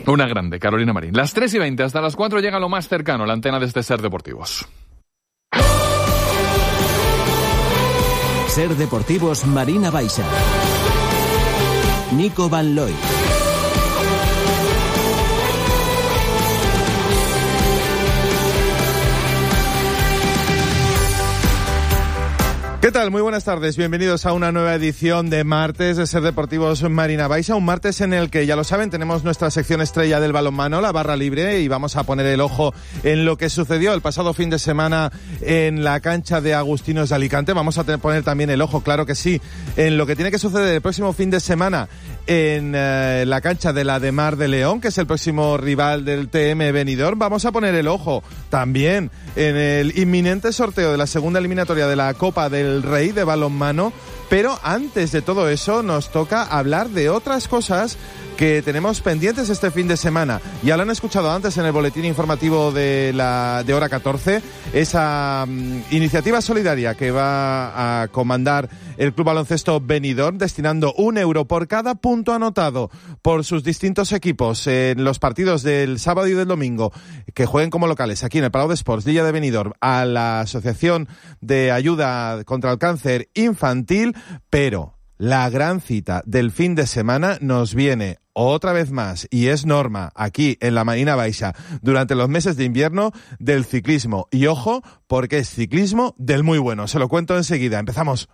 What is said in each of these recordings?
Una grande, Carolina Marín. Las 3:20, hasta las 4 llega lo más cercano, la antena de este Ser Deportivos. Ser Deportivos Marina Baixa. Nico Van Looy. ¿Qué tal? Muy buenas tardes. Bienvenidos a una nueva edición de martes de Ser Deportivos Marina Baixa. Un martes en el que, ya lo saben, tenemos nuestra sección estrella del balonmano, la barra libre, y vamos a poner el ojo en lo que sucedió el pasado fin de semana en la cancha de Agustinos de Alicante. Vamos a poner también el ojo, claro que sí, en lo que tiene que suceder el próximo fin de semana en la cancha de la de Mar de León, que es el próximo rival del TM Benidorm. Vamos a poner el ojo también en el inminente sorteo de la segunda eliminatoria de la Copa del Rey de balonmano, pero antes de todo eso nos toca hablar de otras cosas que tenemos pendientes este fin de semana. Ya lo han escuchado antes en el boletín informativo de hora 14, esa iniciativa solidaria que va a comandar el Club Baloncesto Benidorm, destinando €1 por cada punto anotado por sus distintos equipos en los partidos del sábado y del domingo, que jueguen como locales aquí en el Palau d'Esports Lilla de Benidorm, a la Asociación de Ayuda contra el Cáncer Infantil. Pero la gran cita del fin de semana nos viene otra vez más, y es norma aquí en la Marina Baixa durante los meses de invierno, del ciclismo. Y ojo, porque es ciclismo del muy bueno. Se lo cuento enseguida. Empezamos.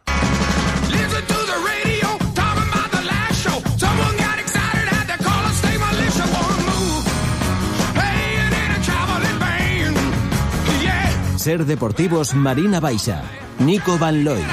Ser Deportivos Marina Baixa. Nico Van Looy.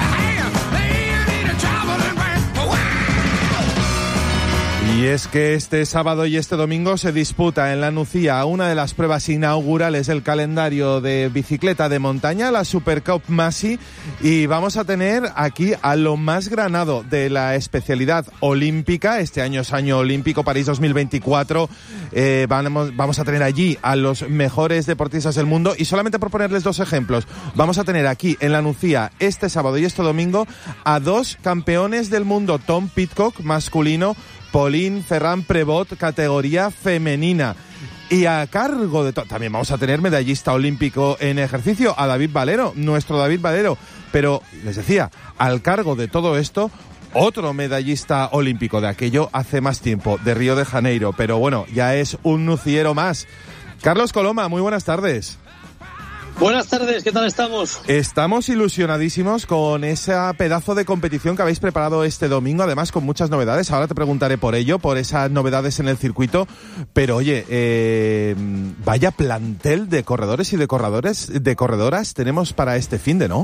Y es que este sábado y este domingo se disputa en la Nucía una de las pruebas inaugurales del calendario de bicicleta de montaña, la Supercup Masi, y vamos a tener aquí a lo más granado de la especialidad olímpica. Este año es año olímpico, París 2024. Vamos a tener allí a los mejores deportistas del mundo, y solamente por ponerles dos ejemplos, vamos a tener aquí en la Nucía este sábado y este domingo a dos campeones del mundo, Tom Pidcock masculino, Pauline Ferrand-Prévot categoría femenina. Y a cargo de también vamos a tener medallista olímpico en ejercicio, a David Valero, nuestro David Valero. Pero, les decía, al cargo de todo esto, otro medallista olímpico de aquello hace más tiempo, de Río de Janeiro. Pero bueno, ya es un nuciero más. Carlos Coloma, muy buenas tardes. Buenas tardes, ¿qué tal estamos? Estamos ilusionadísimos con ese pedazo de competición que habéis preparado este domingo, además con muchas novedades. Ahora te preguntaré por ello, por esas novedades en el circuito. Pero oye, vaya plantel de corredores y de corredoras tenemos para este finde, ¿no?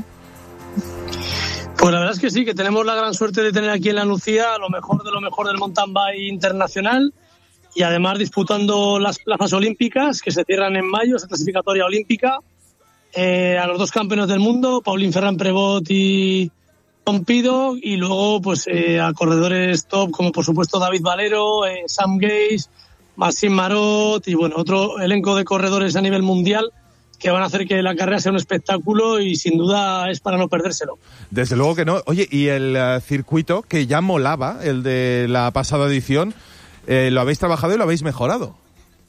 Pues la verdad es que sí, que tenemos la gran suerte de tener aquí en la Nucía lo mejor del mountain bike internacional, y además disputando las plazas olímpicas que se cierran en mayo, esa clasificatoria olímpica. A los dos campeones del mundo, Pauline Ferrand-Prévot y Tom Pidcock, y luego pues a corredores top como por supuesto David Valero, Sam Gaze, Maxime Marot, y bueno, otro elenco de corredores a nivel mundial que van a hacer que la carrera sea un espectáculo, y sin duda es para no perdérselo. Desde luego que no. Oye, y el circuito que ya molaba, el de la pasada edición, lo habéis trabajado y lo habéis mejorado.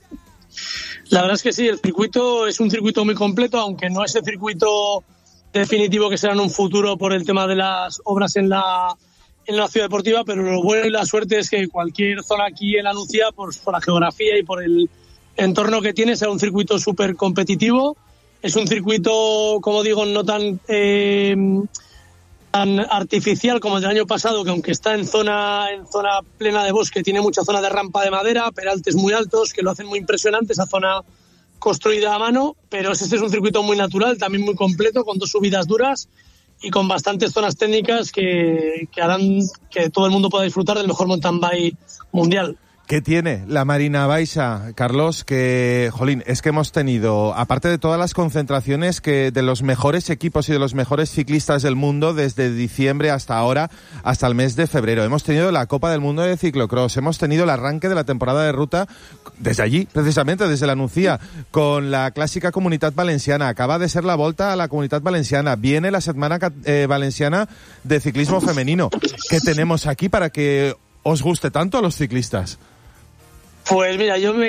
La verdad es que sí, el circuito es un circuito muy completo, aunque no es el circuito definitivo que será en un futuro por el tema de las obras en la ciudad deportiva, pero lo bueno y la suerte es que cualquier zona aquí en la Nucía, por la geografía y por el entorno que tiene, será un circuito súper competitivo. Es un circuito, como digo, no tan artificial como el del año pasado, que aunque está en zona plena de bosque, tiene mucha zona de rampa de madera, peraltes muy altos que lo hacen muy impresionante, esa zona construida a mano. Pero este es un circuito muy natural, también muy completo, con dos subidas duras y con bastantes zonas técnicas que harán que todo el mundo pueda disfrutar del mejor mountain bike mundial. ¿Qué tiene la Marina Baixa, Carlos? Que, jolín, es que hemos tenido, aparte de todas las concentraciones que de los mejores equipos y de los mejores ciclistas del mundo desde diciembre hasta ahora, hasta el mes de febrero, hemos tenido la Copa del Mundo de Ciclocross, hemos tenido el arranque de la temporada de ruta desde allí, precisamente desde la Nucía, con la clásica Comunitat Valenciana. Acaba de ser la Volta a la Comunitat Valenciana, viene la Setmana Valenciana de Ciclismo Femenino. ¿Qué tenemos aquí para que os guste tanto a los ciclistas? Pues mira, yo me